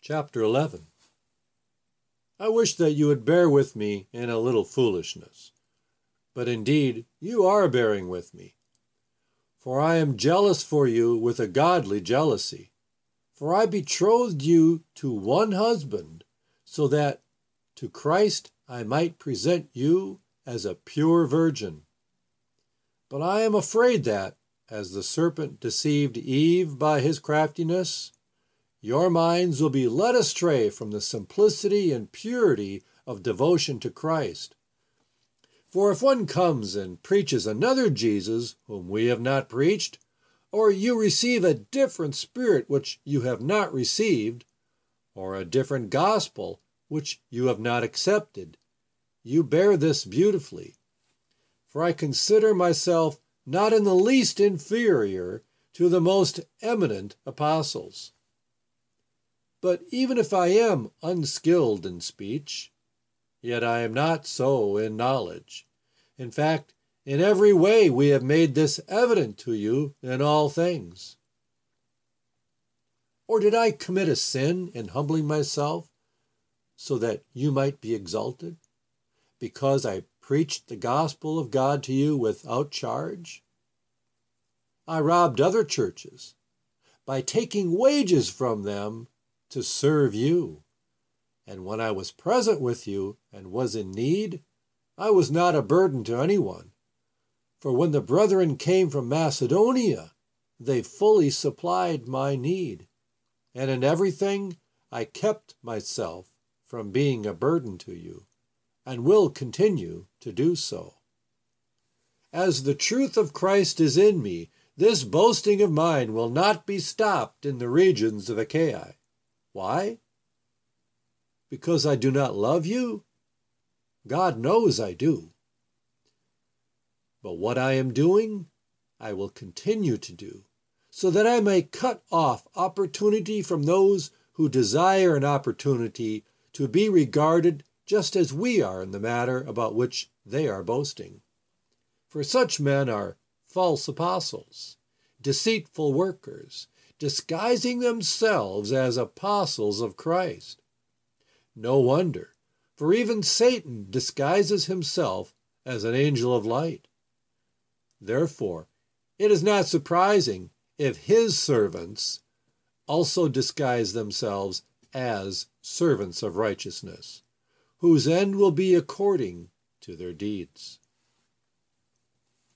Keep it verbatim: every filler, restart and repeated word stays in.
Chapter eleven. I wish that you would bear with me in a little foolishness, but indeed you are bearing with me. For I am jealous for you with a godly jealousy. For I betrothed you to one husband, so that to Christ I might present you as a pure virgin. But I am afraid that, as the serpent deceived Eve by his craftiness, your minds will be led astray from the simplicity and purity of devotion to Christ. For if one comes and preaches another Jesus whom we have not preached, or you receive a different spirit which you have not received, or a different gospel which you have not accepted, you bear this beautifully. For I consider myself not in the least inferior to the most eminent apostles. But even if I am unskilled in speech, yet I am not so in knowledge. In fact, in every way we have made this evident to you in all things. Or did I commit a sin in humbling myself so that you might be exalted, because I preached the gospel of God to you without charge? I robbed other churches by taking wages from them to serve you. And when I was present with you and was in need, I was not a burden to anyone. For when the brethren came from Macedonia, they fully supplied my need. And in everything I kept myself from being a burden to you, and will continue to do so. As the truth of Christ is in me, this boasting of mine will not be stopped in the regions of Achaia. Why? Because I do not love you? God knows I do. But what I am doing, I will continue to do, so that I may cut off opportunity from those who desire an opportunity to be regarded just as we are in the matter about which they are boasting. For such men are false apostles, deceitful workers, disguising themselves as apostles of Christ. No wonder, for even Satan disguises himself as an angel of light. Therefore, it is not surprising if his servants also disguise themselves as servants of righteousness, whose end will be according to their deeds.